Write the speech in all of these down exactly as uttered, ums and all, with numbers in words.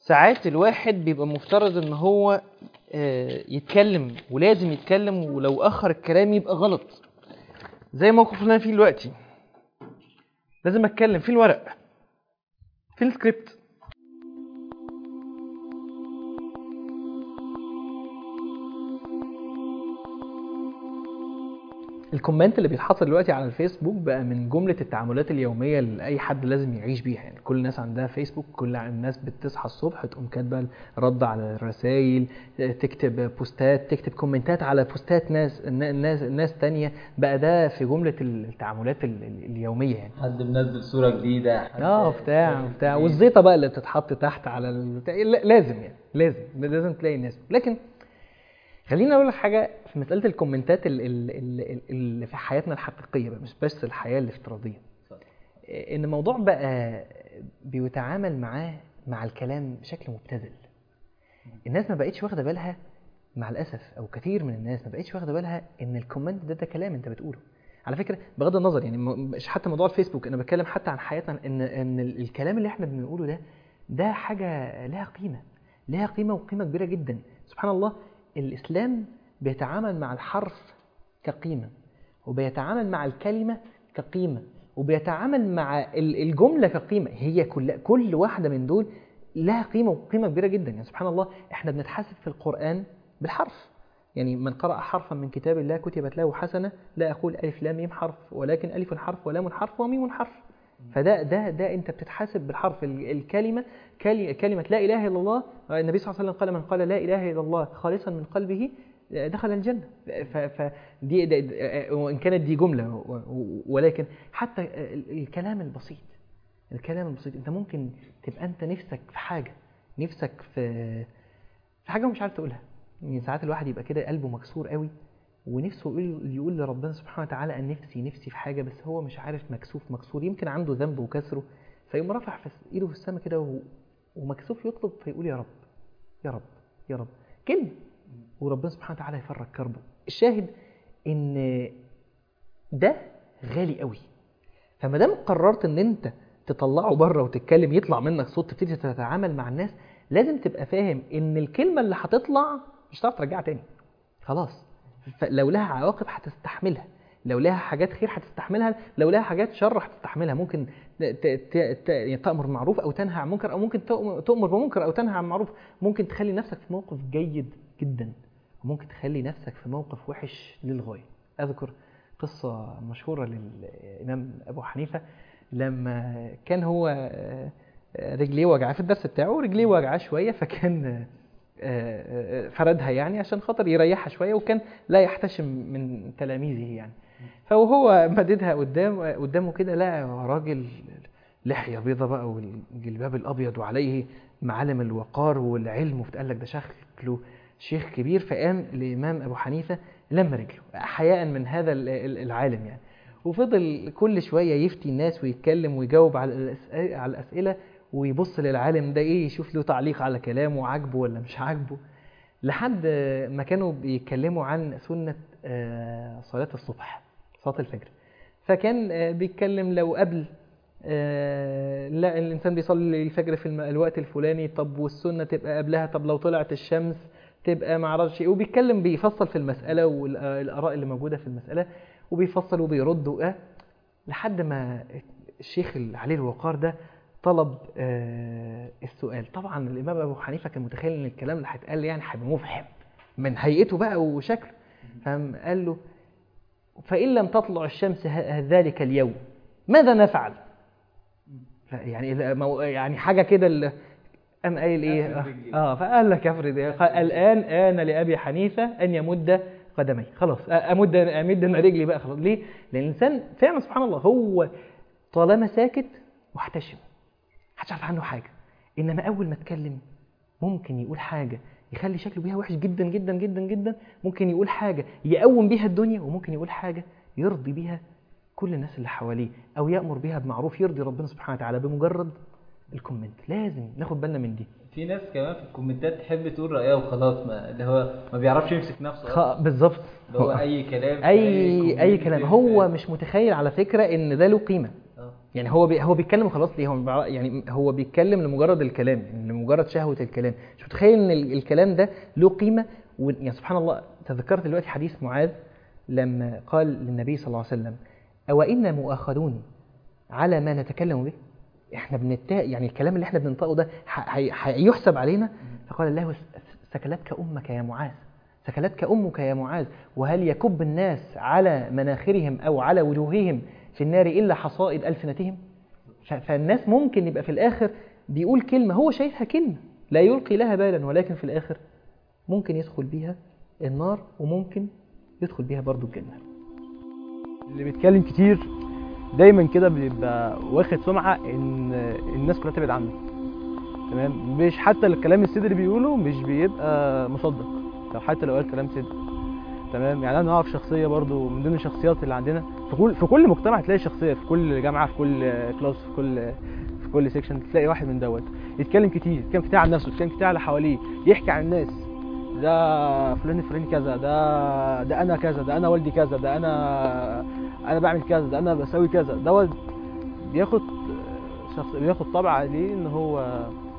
ساعات الواحد بيبقى مفترض ان هو يتكلم ولازم يتكلم، ولو اخر الكلام يبقى غلط. زي موقف اللي انا فيه دلوقتي، لازم اتكلم في الورق، في السكريبت. الكومنت اللي بيتحط دلوقتي على الفيسبوك بقى من جملة التعاملات اليومية اللي أي حد لازم يعيش بيها. يعني كل الناس عندها فيسبوك، كل الناس بتصحى الصبح تقوم كاتبة رد على الرسائل، تكتب بوستات، تكتب كومنتات على بوستات ناس الناس الناس تانية. بقى ده في جملة التعاملات اليومية. يعني حد منزل صورة جديدة، اه بتاع بتاع والزيطة بقى اللي بتتحط تحت على البتاع. لازم يعني لازم لازم تلاقي الناس. لكن خلينا اقول لك حاجه في مساله الكومنتات اللي في حياتنا الحقيقيه بقى، مش بس الحياه الافتراضيه. ان الموضوع بقى بيتعامل معاه مع الكلام بشكل مبتذل. الناس ما بقتش واخده بالها، مع الاسف، او كثير من الناس ما بقتش واخده بالها ان الكومنت ده ده كلام انت بتقوله. على فكره بغض النظر، يعني مش حتى موضوع الفيسبوك، انا بتكلم حتى عن حياتنا، ان ان الكلام اللي احنا بنقوله ده ده حاجه لها قيمه، لها قيمه وقيمه كبيره جدا. سبحان الله، الإسلام بيتعامل مع الحرف كقيمة، وبيتعامل مع الكلمة كقيمة، وبيتعامل مع الجملة كقيمة. هي كل كل واحدة من دول لها قيمة وقيمة كبيرة جدا. يعني سبحان الله، احنا بنتحاسب في القرآن بالحرف. يعني من قرأ حرفا من كتاب الله كتبت له حسنة، لا أقول ألف لام ميم حرف، ولكن ألف حرف ولام حرف وميم حرف. فده ده ده انت بتتحاسب بالحرف. الكلمه كلمه لا اله الا الله، النبي صلى الله عليه وسلم قال من قال لا اله الا الله خالصا من قلبه دخل الجنه. فدي وان كانت دي جمله، ولكن حتى الكلام البسيط، الكلام البسيط انت ممكن تبقى انت نفسك في حاجه، نفسك في في حاجه ومش عارف تقولها. يعني ساعات الواحد يبقى كده قلبه مكسور قوي، ونفسه يقول يقول لربنا سبحانه وتعالى ان نفسي نفسي في حاجه، بس هو مش عارف، مكسوف مكسور، يمكن عنده ذنب وكسره، فيقوم رافع ايده في السماء كده ومكسوف يطلب، فيقول يا رب يا رب يا رب كلمه، وربنا سبحانه وتعالى يفرج كربه. الشاهد ان ده غالي قوي. فما دام قررت ان انت تطلعه بره وتتكلم، يطلع منك صوت، تبتدي تتعامل مع الناس، لازم تبقى فاهم ان الكلمه اللي هتطلع مش هتعرف ترجعها تاني خلاص. لو لها عواقب هتستحملها، لو لها حاجات خير هتستحملها، لو لها حاجات شر هتستحملها. ممكن تأمر بالمعروف او تنهى عن منكر، او ممكن تؤمر بمنكر او تنهى عن معروف. ممكن تخلي نفسك في موقف جيد جدا، وممكن تخلي نفسك في موقف وحش للغايه. اذكر قصه مشهوره للامام ابو حنيفه، لما كان هو رجليه وجعاه في الدرس بتاعه، رجليه وجعاه شويه، فكان فردها يعني عشان خاطر يريحها شويه، وكان لا يحتشم من تلاميذه يعني. فوهو مددها قدام قدامه كده، لقى راجل لحيه بيضه بقى والجلباب الابيض وعليه معالم الوقار والعلم، فقال لك ده شكله شيخ كبير. فقام الامام ابو حنيفه لم رجله حياء من هذا العالم يعني، وفضل كل شويه يفتي الناس ويتكلم ويجاوب على على الاسئله، ويبص للعالم ده ايه، يشوف له تعليق على كلامه عاجبه ولا مش عاجبه، لحد ما كانوا بيتكلموا عن سنة صلاة الصبح، صلاة الفجر. فكان بيتكلم لو قبل لا الإنسان بيصلي الفجر في الوقت الفلاني، طب والسنة تبقى قبلها، طب لو طلعت الشمس تبقى معرفش ايه، وبيتكلم بيفصل في المسألة والآراء اللي موجودة في المسألة، وبيفصل وبيرد واه لحد ما الشيخ اللي عليه الوقار ده طلب آه السؤال. طبعا الامام ابو حنيفه كان متخيل ان الكلام اللي هيتقال يعني هيبقى مفحم من هيئته بقى وشكله، فقال له فان لم تطلع الشمس ذلك اليوم ماذا نفعل؟ يعني يعني حاجه كده، قام قايل ايه اه فقال لك افرض الان ان لابي حنيفه ان يمد قدمي، خلاص امد امد رجلي بقى خلاص. ليه؟ لان الانسان فعلا سبحان الله هو طالما ساكت محتشم، محدش عارف عنه حاجه، انما اول ما اتكلم ممكن يقول حاجه يخلي شكله بيها وحش جدا جدا جدا جدا، ممكن يقول حاجه يقوم بيها الدنيا، وممكن يقول حاجه يرضي بيها كل الناس اللي حواليه، او يامر بيها بمعروف يرضي ربنا سبحانه وتعالى بمجرد الكومنت. لازم ناخد بالنا من دي. في ناس كمان في الكومنتات تحب تقول رايها وخلاص، ما اللي هو ما بيعرفش يمسك نفسه اصلا. بالظبط، اللي هو اي كلام اي اي كلام. هو مش متخيل على فكره ان ده له قيمه. يعني هو بي هو بيتكلم خلاص ليه، هو بيبع- يعني هو بيتكلم لمجرد الكلام، لمجرد شهوة الكلام. مش متخيل ان ال- الكلام ده له قيمة. و يعني سبحان الله، تذكرت دلوقتي حديث معاذ لما قال للنبي صلى الله عليه وسلم: أو إنا مؤاخذون على ما نتكلم به؟ احنا بنتا يعني الكلام اللي احنا بننطقه ده ح- هي- هيحسب علينا. فقال له: سكلتك أمك يا معاذ، سكلتك أمك يا معاذ، وهل يكب الناس على مناخرهم أو على وجوههم في النار إلا حصائد ألسنتهم؟ ف- فالناس ممكن يبقى في الآخر بيقول كلمة هو شايفها كلمة لا يلقي لها بالا، ولكن في الآخر ممكن يدخل بيها النار وممكن يدخل بيها برضو الجنة. اللي بيتكلم كتير دايما كده بيبقى واخد سمعه ان الناس كلها تبعد عنه، تمام؟ مش حتى الكلام الصدق اللي بيقوله مش بيبقى مصدق، لو حتى لو قال كلام صدق، تمام؟ يعني انا اعرف شخصيه برضو من ضمن الشخصيات اللي عندنا في كل في كل مجتمع تلاقي شخصيه، في كل جامعه، في كل كلاس، في كل في كل سيكشن تلاقي واحد من دوت يتكلم كتير، يتكلم كتير عن نفسه، يتكلم كتير على حواليه، يحكي عن الناس، ده فلان الفلاني كذا، ده ده انا كذا، ده انا والدي كذا، ده انا انا بعمل كذا، ده انا بسوي كذا. دوت بياخد شخص بياخد طبع عليه ان هو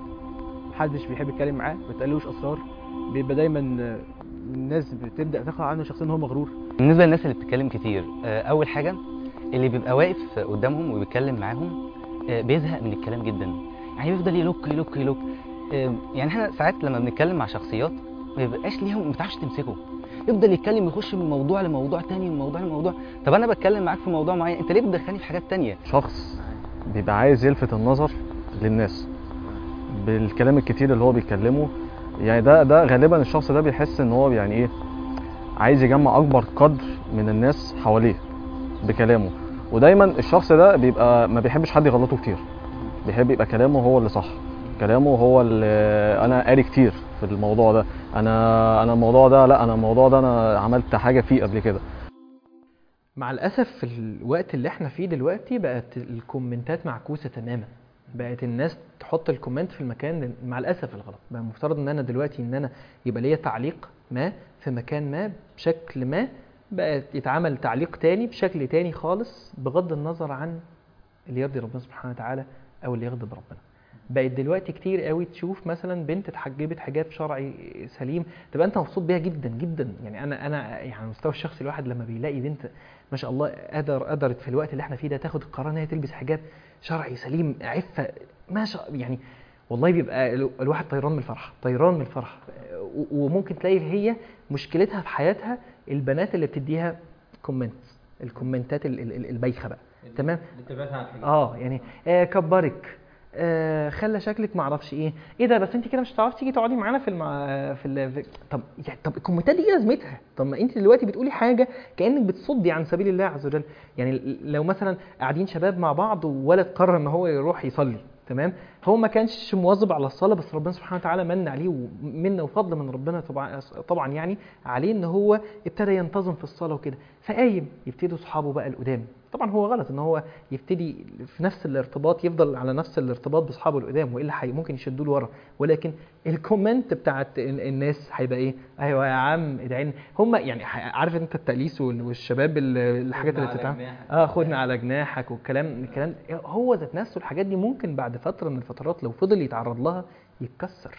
محدش بيحب يتكلم معاه، ما بيتقالوش اسرار، بيبقى دايما الناس بتبدا تاخد عنه شخصيا ان هو مغرور. بالنسبه للناس اللي بتتكلم كتير، آه، اول حاجه اللي بيبقى واقف قدامهم وبيتكلم معاهم آه، بيزهق من الكلام جدا، يعني بيفضل يلوك يلوك يلوك. آه، يعني احنا ساعات لما بنتكلم مع شخصيات ما بيبقاش ليهم، ما بتعرفش تمسكه، يفضل يتكلم يخش من موضوع لموضوع تاني، من موضوع لموضوع. طب انا بتكلم معاك في موضوع معين، انت ليه بتدخلني في حاجات تانية؟ شخص بيبقى عايز يلفت النظر للناس بالكلام الكتير اللي هو بيتكلمه، يعني ده ده غالبا الشخص ده بيحس ان هو يعني ايه، عايز يجمع اكبر قدر من الناس حواليه بكلامه. ودايما الشخص ده بيبقى ما بيحبش حد يغلطه كتير، بيحب يبقى كلامه هو اللي صح، كلامه هو اللي انا قاري كتير في الموضوع ده، انا انا الموضوع ده لا انا الموضوع ده انا عملت حاجه فيه قبل كده. مع الأسف في الوقت اللي احنا فيه دلوقتي بقت الكومنتات معكوسة تماما. بقت الناس تحط الكومنت في المكان مع الأسف الغلط. بقى المفترض ان انا دلوقتي ان انا يبقى ليا تعليق ما في مكان ما بشكل ما، بقى يتعمل تعليق تاني بشكل تاني خالص بغض النظر عن اللي يرضي ربنا سبحانه وتعالى او اللي يغضب ربنا. بقت دلوقتي كتير قوي تشوف مثلا بنت اتحجبت حجاب شرعي سليم تبقى انت مبسوط بيها جدا جدا. يعني انا انا يعني على المستوى الشخصي الواحد لما بيلاقي بنت ما شاء الله قدر قدرت في الوقت اللي احنا فيه ده تاخد القرار ان هي تلبس حجاب شرعي سليم عفه ما شاء، يعني والله بيبقى الواحد طيران من الفرحه، طيران من الفرحه. وممكن تلاقي هي مشكلتها في حياتها البنات اللي بتديها كومنت، الكومنتات البايخه بقى، تمام؟ اللي تبعتها عن الحاجات. اه يعني آه كبرك، آه خلى شكلك معرفش ايه ايه ده، بس انت كده مش هتعرفي تيجي تقعدي معانا في المع... في, ال... في طب يعني طب الكومنتات دي ايه لازمتها؟ طب ما انت دلوقتي بتقولي حاجه كانك بتصدي عن سبيل الله عز وجل. يعني لو مثلا قاعدين شباب مع بعض وولد قرر ان هو يروح يصلي، تمام؟ هو ما كانش مواظب على الصلاه، بس ربنا سبحانه وتعالى من عليه ومنه وفضل من ربنا طبعا طبعا يعني عليه ان هو ابتدى ينتظم في الصلاه وكده، فقايم يبتدوا اصحابه بقى القدام. طبعا هو غلط ان هو يبتدي في نفس الارتباط، يفضل على نفس الارتباط باصحابه القدام، والا حي ممكن يشدوا له ورا. ولكن الكومنت بتاعت الناس هيبقى ايه؟ ايوه يا عم ادعي لنا. هم يعني عارف انت التأليس والشباب الحاجات اللي بتتعمل اه خدنا على جناحك والكلام الكلام هو ذات نفسه الحاجات دي ممكن بعد فتره من الفترات لو فضل يتعرض لها يتكسر.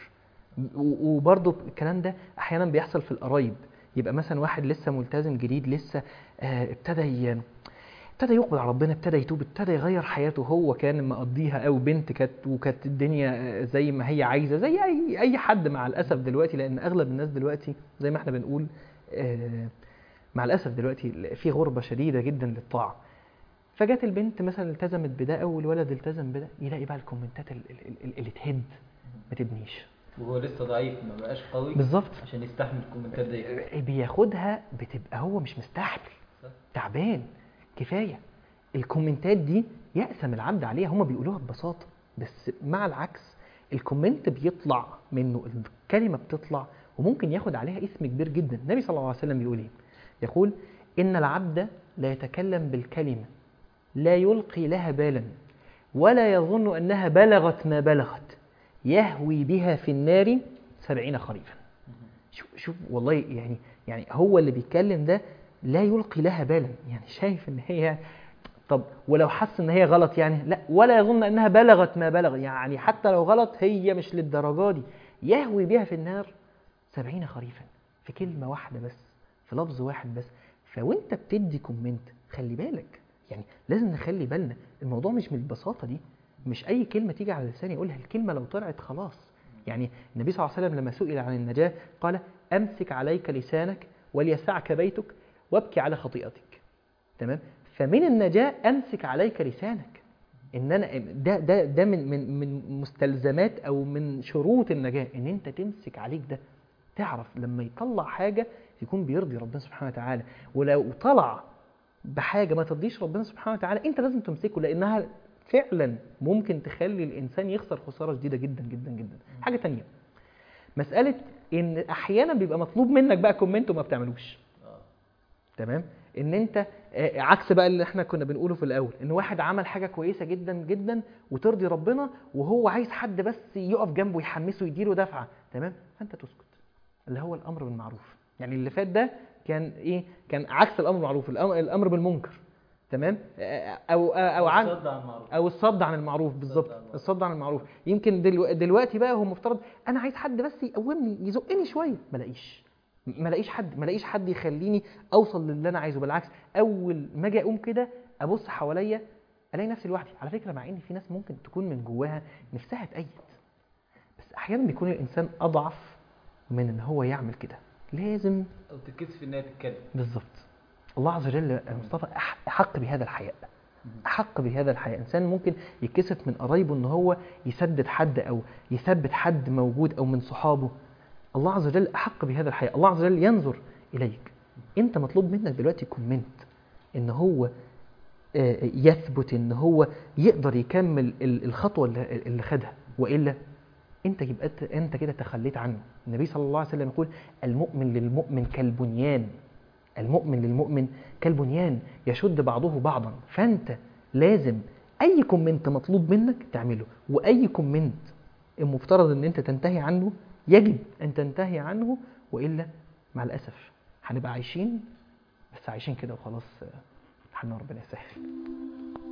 وبرضه الكلام ده احيانا بيحصل في القرايب، يبقى مثلا واحد لسه ملتزم جديد لسه آه ابتدى ابتدى يقبل على ربنا، ابتدى يتوب، ابتدى يغير حياته، هو كان مقضيها او بنت كانت وكانت الدنيا زي ما هي عايزه زي اي اي حد مع الاسف دلوقتي، لان اغلب الناس دلوقتي زي ما احنا بنقول آه مع الاسف دلوقتي في غربه شديده جدا للطاعه. فجت البنت مثلا التزمت بده او الولد التزم بده، يلاقي بقى الكومنتات اللي تهد ما تبنيش، وهو لسه ضعيف ما بقاش قوي بالظبط عشان يستحمل الكومنتات دي، بياخدها بتبقى هو مش مستحمل، تعبان كفايه. الكومنتات دي يأسم العبد عليها، هما بيقولوها ببساطه، بس مع العكس الكومنت بيطلع منه الكلمه بتطلع وممكن ياخد عليها اسم كبير جدا. النبي صلى الله عليه وسلم بيقول ايه؟ يقول ان العبد لا يتكلم بالكلمه لا يلقي لها بالا ولا يظن انها بلغت ما بلغت يهوي بها في النار سبعين خريفا. شوف شوف والله يعني يعني هو اللي بيتكلم ده لا يلقي لها بالا، يعني شايف ان هي طب ولو حس ان هي غلط يعني لا، ولا يظن انها بلغت ما بلغ، يعني حتى لو غلط هي مش للدرجه دي، يهوي بها في النار سبعين خريفا، في كلمه واحده بس، في لفظ واحد بس. فوانت بتدي كومنت خلي بالك، يعني لازم نخلي بالنا، الموضوع مش من البساطه دي، مش اي كلمه تيجي على لساني يقولها، الكلمه لو طلعت خلاص. يعني النبي صلى الله عليه وسلم لما سئل عن النجاه قال امسك عليك لسانك وليسعك بيتك وابكي على خطيئتك. تمام؟ فمن النجاه امسك عليك لسانك، ان انا ده ده ده من من من مستلزمات او من شروط النجاه، ان انت تمسك عليك ده، تعرف لما يطلع حاجه يكون بيرضي ربنا سبحانه وتعالى، ولو طلع بحاجه ما ترضيش ربنا سبحانه وتعالى انت لازم تمسكه، لانها فعلا ممكن تخلي الانسان يخسر خساره شديده جدا جدا جدا. حاجه تانية، مساله ان احيانا بيبقى مطلوب منك بقى كومنت وما بتعملوش. تمام؟ ان انت آه، عكس بقى اللي احنا كنا بنقوله في الاول، ان واحد عمل حاجه كويسه جدا جدا وترضي ربنا، وهو عايز حد بس يقف جنبه يحمسه يديله دفعه، تمام؟ فانت تسكت، اللي هو الامر بالمعروف. يعني اللي فات ده كان ايه؟ كان عكس الامر بالمعروف، الامر, الأمر بالمنكر. تمام؟ آه، او آه، او عن الصد عن المعروف. او الصد عن المعروف، بالظبط، عن المعروف. الصد عن المعروف. يمكن دلو... دلوقتي بقى هو مفترض انا عايز حد بس يقومني يزقني شويه، ما لاقيش ما لاقيش حد ما لاقيش حد يخليني اوصل للي انا عايزه. بالعكس، اول ما اجي اقوم كده ابص حواليا الاقي نفسي لوحدي، على فكره، مع ان في ناس ممكن تكون من جواها نفسها تأيد، بس احيانا بيكون الانسان اضعف من ان هو يعمل كده، لازم. او تتكسف انها تتكلم. بالظبط. الله عز وجل يا مصطفى أح- احق بهذا الحياء، احق بهذا الحياء. انسان ممكن يتكسف من قرايبه ان هو يسدد حد او يثبت حد موجود او من صحابه، الله عز وجل احق بهذا الحياء. الله عز وجل ينظر اليك، انت مطلوب منك دلوقتي كومنت ان هو آه، يثبت، ان هو يقدر يكمل ال- الخطوه اللي اللي خدها، والا انت يبقى أنت- انت كده تخليت عنه. النبي صلى الله عليه وسلم يقول المؤمن للمؤمن كالبنيان، المؤمن للمؤمن كالبنيان يشد بعضه بعضا. فانت لازم اي كومنت مطلوب منك تعمله، واي كومنت المفترض ان انت تنتهي عنه يجب ان تنتهي عنه، والا مع الاسف هنبقى عايشين بس عايشين كده وخلاص، حالنا ربنا يسهل.